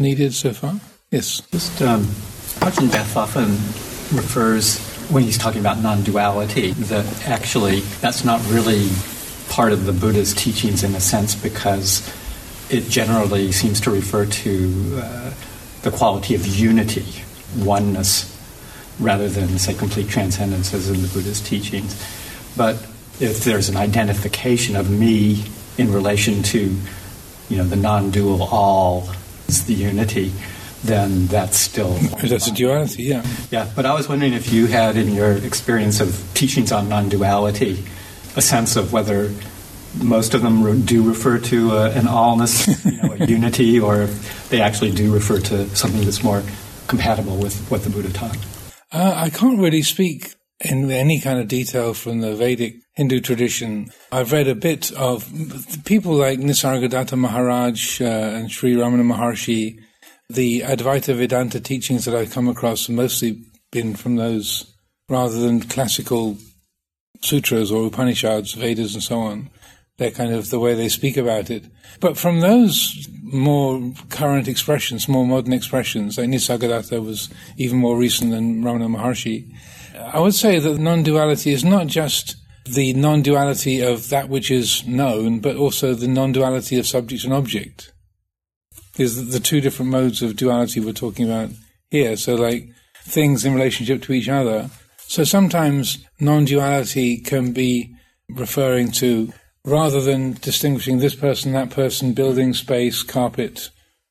needed so far? Yes. Just Ajahn Beth often refers, when he's talking about non-duality, that actually that's not really part of the Buddha's teachings in a sense, because it generally seems to refer to the quality of unity, oneness, rather than, say, complete transcendence as in the Buddha's teachings. But if there's an identification of me in relation to, the non-dual all, is the unity, then that's still... That's a duality, yeah. Yeah, but I was wondering if you had, in your experience of teachings on non-duality, a sense of whether most of them do refer to an allness, a unity, or if they actually do refer to something that's more compatible with what the Buddha taught. I can't really speak in any kind of detail from the Vedic Hindu tradition. I've read a bit of people like Nisargadatta Maharaj and Sri Ramana Maharshi. The Advaita Vedanta teachings that I've come across have mostly been from those, rather than classical sutras or Upanishads, Vedas and so on. They're kind of the way they speak about it. But from those more current expressions, more modern expressions, like Nisargadatta was even more recent than Ramana Maharshi, I would say that non-duality is not just the non-duality of that which is known, but also the non-duality of subject and object. Is the two different modes of duality we're talking about here. So like things in relationship to each other. So sometimes non-duality can be referring to, rather than distinguishing this person, that person, building, space, carpet,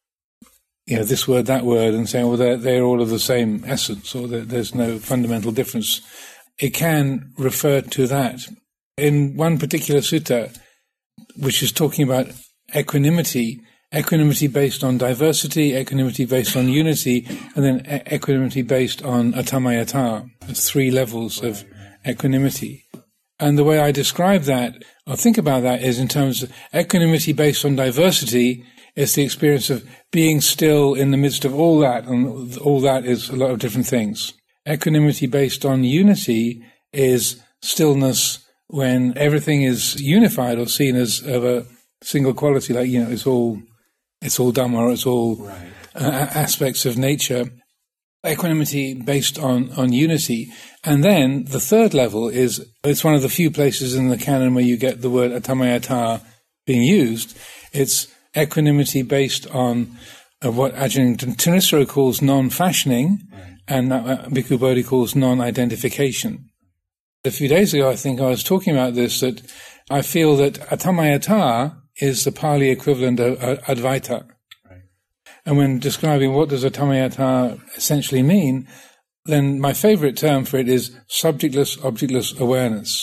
this word, that word, and saying, well, they're all of the same essence, or there's no fundamental difference. It can refer to that. In one particular sutta, which is talking about equanimity based on diversity, equanimity based on unity, and then equanimity based on atamayata. There's 3 levels of equanimity. And the way I describe that, or think about that, is in terms of equanimity based on diversity. It's the experience of being still in the midst of all that, and all that is a lot of different things. Equanimity based on unity is stillness when everything is unified or seen as of a single quality, like, it's all Dhamma, or it's all aspects of nature. Equanimity based on unity. And then the third level is, it's one of the few places in the canon where you get the word atamayata being used. It's equanimity based on what Ajahn Thanissaro calls non-fashioning, and Bhikkhu Bodhi calls non-identification. A few days ago, I think I was talking about this, that I feel that atamayata is the Pali equivalent of Advaita. And when describing what does atamayata essentially mean, then my favorite term for it is subjectless, objectless awareness.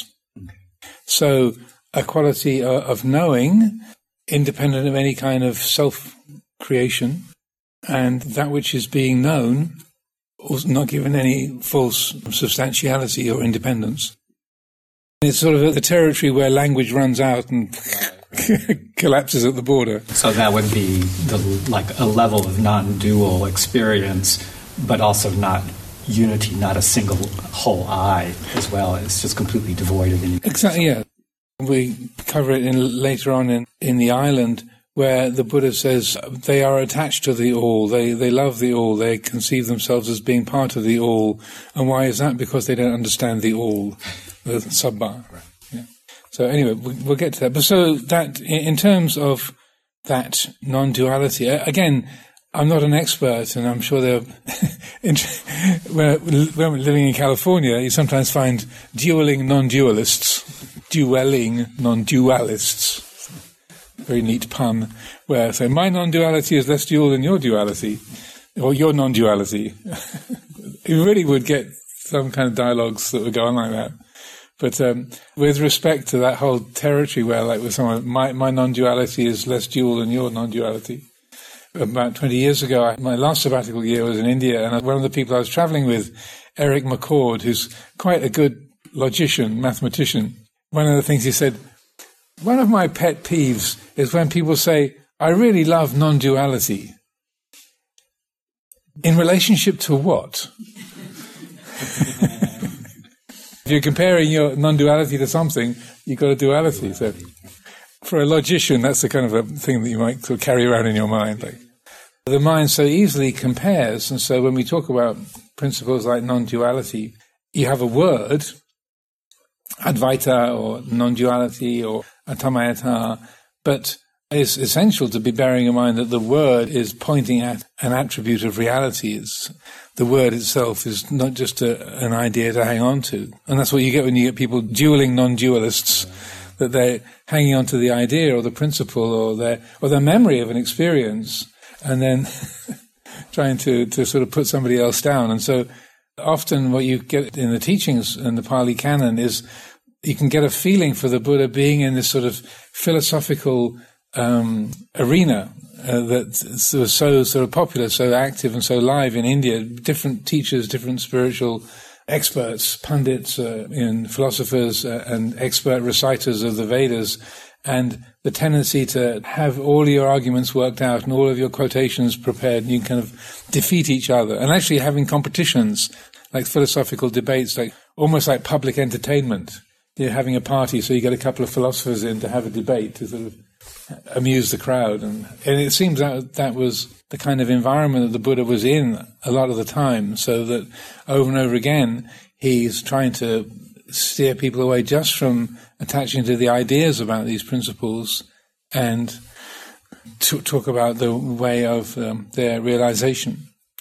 So a quality of knowing, independent of any kind of self-creation, and that which is being known, not given any false substantiality or independence. It's sort of the territory where language runs out and collapses at the border. So that would be like a level of non-dual experience, but also not unity, not a single whole I as well. It's just completely devoid of any... Exactly, yeah. We cover it later on in the island, where the Buddha says they are attached to the all, they love the all, they conceive themselves as being part of the all. And why is that? Because they don't understand the all, the sabba. Yeah. So anyway, we'll get to that. But so that, in terms of that non-duality, again, I'm not an expert, and I'm sure when we're living in California, you sometimes find dueling non-dualists. Very neat pun, where say, my non-duality is less dual than your duality, or your non-duality. You really would get some kind of dialogues that would go on like that. But with respect to that whole territory where, like with someone, my non-duality is less dual than your non-duality. About 20 years ago, my last sabbatical year was in India, and one of the people I was traveling with, Eric McCord, who's quite a good logician, mathematician, one of the things he said, one of my pet peeves is when people say, I really love non-duality. In relationship to what? If you're comparing your non-duality to something, you've got a duality. So for a logician, that's the kind of a thing that you might sort of carry around in your mind. Like, the mind so easily compares. And so when we talk about principles like non-duality, you have a word, Advaita or non-duality or Atamayata, but it's essential to be bearing in mind that the word is pointing at an attribute of reality. The word itself is not just an idea to hang on to. And that's what you get when you get people dueling non-dualists, that they're hanging on to the idea or the principle or their memory of an experience, and then trying to sort of put somebody else down. And so often what you get in the teachings in the Pali Canon is you can get a feeling for the Buddha being in this sort of philosophical arena that was so sort of popular, so active and so live in India. Different teachers, different spiritual experts, pundits, and philosophers, and expert reciters of the Vedas, and the tendency to have all your arguments worked out and all of your quotations prepared, and you kind of defeat each other. And actually having competitions, like philosophical debates, like almost like public entertainment. You're having a party, so you get a couple of philosophers in to have a debate to sort of amuse the crowd. And it seems that was the kind of environment that the Buddha was in a lot of the time, so that over and over again he's trying to steer people away just from attaching to the ideas about these principles and to talk about the way of their realization.